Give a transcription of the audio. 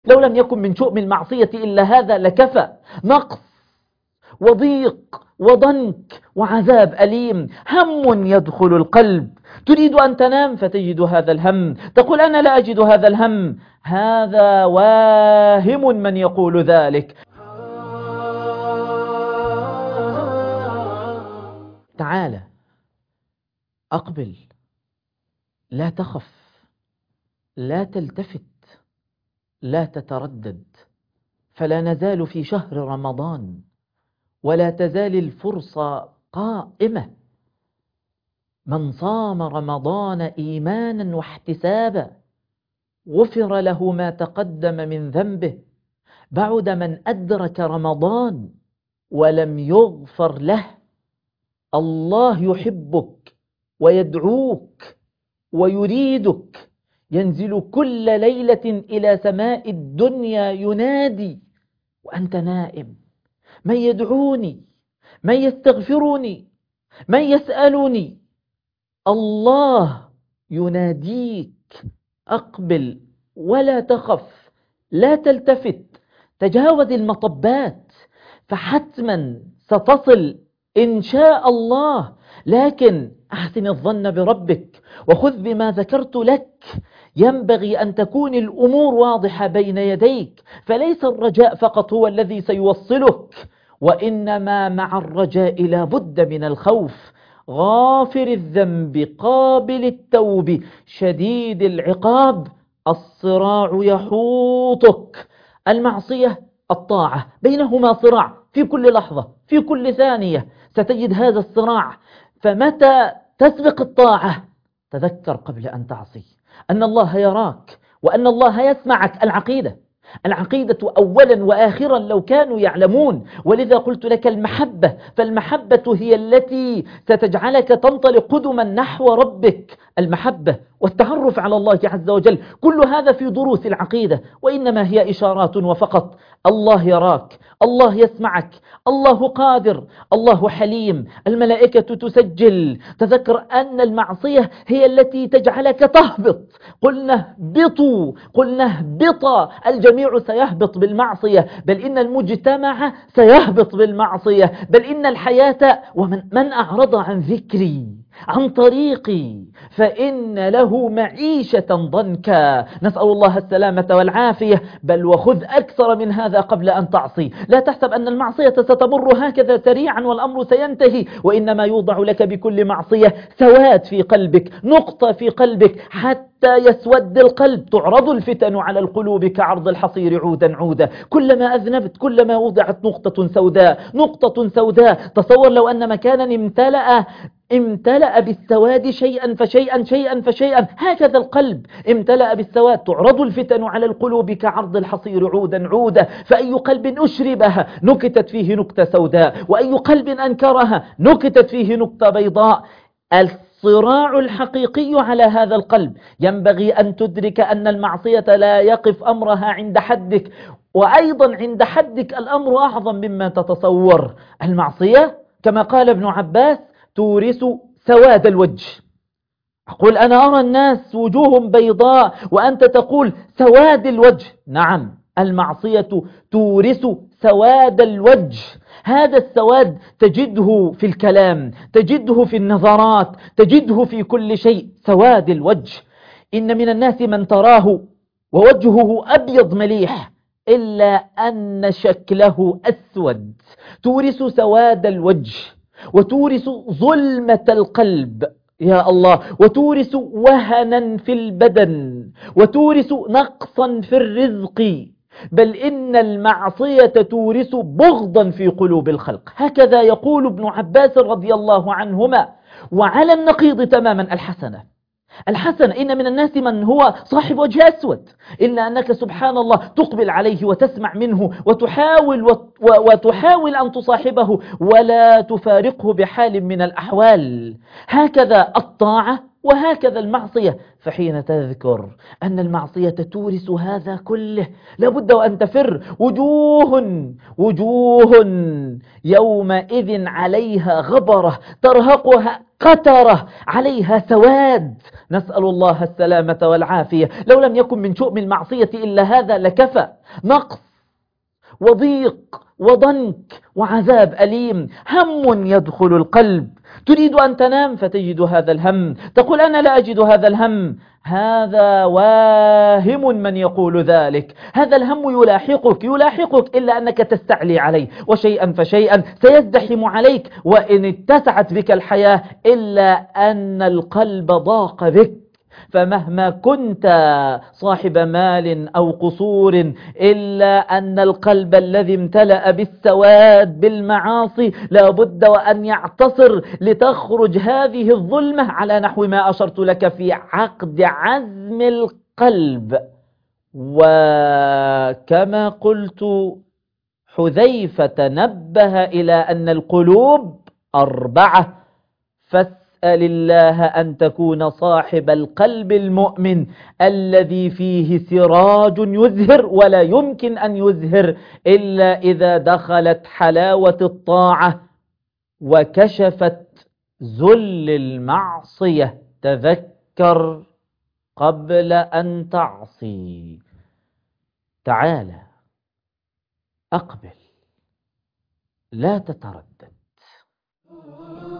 لو لم يكن من شؤم المعصية إلا هذا لكفى. نقص وضيق وضنك وعذاب أليم، هم يدخل القلب، تريد أن تنام فتجد هذا الهم، تقول أنا لا أجد هذا الهم. هذا واهم من يقول ذلك. تعال، أقبل، لا تخف، لا تلتفت، لا تتردد، فلا نزال في شهر رمضان، ولا تزال الفرصة قائمة. من صام رمضان إيمانا واحتسابا غفر له ما تقدم من ذنبه. بعد من أدرك رمضان ولم يغفر له. الله يحبك ويدعوك ويريدك، ينزل كل ليلة إلى سماء الدنيا ينادي وأنت نائم: من يدعوني، من يستغفرني، من يسألني. الله يناديك: أقبل ولا تخف، لا تلتفت، تجاوز المطبات، فحتما ستصل إن شاء الله. لكن أحسن الظن بربك وخذ بما ذكرت لك. ينبغي أن تكون الأمور واضحة بين يديك، فليس الرجاء فقط هو الذي سيوصلك، وإنما مع الرجاء لا بد من الخوف. غافر الذنب قابل التوب شديد العقاب، الصراع يحوطك. المعصية الطاعة بينهما صراع في كل لحظة، في كل ثانية ستجد هذا الصراع. فمتى تسبق الطاعة تذكر قبل أن تعصي أن الله يراك وأن الله يسمعك. العقيدة أولا وآخرا لو كانوا يعلمون. ولذا قلت لك المحبة، فالمحبة هي التي ستجعلك تنطلق قدما نحو ربك. المحبة والتعرف على الله عز وجل، كل هذا في دروس العقيدة، وإنما هي إشارات وفقط. الله يراك، الله يسمعك، الله قادر، الله حليم، الملائكة تسجل. تذكر أن المعصية هي التي تجعلك تهبط. قلنا اهبطوا، قلنا اهبطا، الجميع سيهبط بالمعصية، بل إن المجتمع سيهبط بالمعصية، بل إن الحياة. ومن أعرض عن ذكري، عن طريقي، فإن له معيشة ضنكا. نسأل الله السلامة والعافية. بل وخذ أكثر من هذا قبل أن تعصي. لا تحسب أن المعصية ستمر هكذا سريعا والأمر سينتهي، وإنما يوضع لك بكل معصية سواد في قلبك، نقطة في قلبك، حتى يسود القلب. تعرض الفتن على القلوب كعرض الحصير عودا عودا. كلما أذنبت كلما وضعت نقطة سوداء، نقطة سوداء. تصور لو أن مكانا امتلأ بالسواد شيئا فشيئا، شيئا فشيئا. هكذا القلب امتلأ بالسواد. تعرض الفتن على القلوب كعرض الحصير عودا عودا. فأي قلب أشربها نكتت فيه نكتة سوداء، وأي قلب أنكرها نكتت فيه نكتة بيضاء. الصراع الحقيقي على هذا القلب. ينبغي أن تدرك أن المعصية لا يقف أمرها عند حدك، وأيضا عند حدك الأمر أعظم مما تتصور. المعصية كما قال ابن عباس تورث سواد الوجه. أقول أنا أرى الناس وجوههم بيضاء وأنت تقول سواد الوجه. نعم، المعصية تورث سواد الوجه. هذا السواد تجده في الكلام، تجده في النظرات، تجده في كل شيء. سواد الوجه. إن من الناس من تراه ووجهه أبيض مليح، إلا أن شكله أسود. تورث سواد الوجه، وتورث ظلمة القلب، يا الله، وتورث وهنا في البدن، وتورث نقصا في الرزق، بل إن المعصية تورث بغضا في قلوب الخلق. هكذا يقول ابن عباس رضي الله عنهما. وعلى النقيض تماما الحسن، إن من الناس من هو صاحب وجه أسود، إلا أنك سبحان الله تقبل عليه وتسمع منه وتحاول أن تصاحبه ولا تفارقه بحال من الأحوال. هكذا الطاعة وهكذا المعصية. فحين تذكر أن المعصية تورث هذا كله لابد وأن تفر. وجوه يومئذ عليها غبرة ترهقها قترة عليها سواد، نسأل الله السلامة والعافية. لو لم يكن من شؤم المعصية إلا هذا لكفى. نقص وضيق وضنك وعذاب أليم. هم يدخل القلب، تريد أن تنام فتجد هذا الهم، تقول أنا لا أجد هذا الهم. هذا واهم من يقول ذلك. هذا الهم يلاحقك إلا أنك تستعلي عليه، وشيئا فشيئا سيزدحم عليك. وإن اتسعت بك الحياة إلا أن القلب ضاق بك. فمهما كنت صاحب مال أو قصور إلا أن القلب الذي امتلأ بالسواد بالمعاصي لا بد وأن يعتصر لتخرج هذه الظلمة على نحو ما أشرت لك في عقد عزم القلب. وكما قلت حذيفة نبه إلى أن القلوب 4. فاسأل الله أن تكون صاحب القلب المؤمن الذي فيه سراج يزهر، ولا يمكن أن يزهر إلا إذا دخلت حلاوة الطاعة وكشفت ذل المعصية. تذكر قبل أن تعصي. تعال، أقبل، لا تتردد.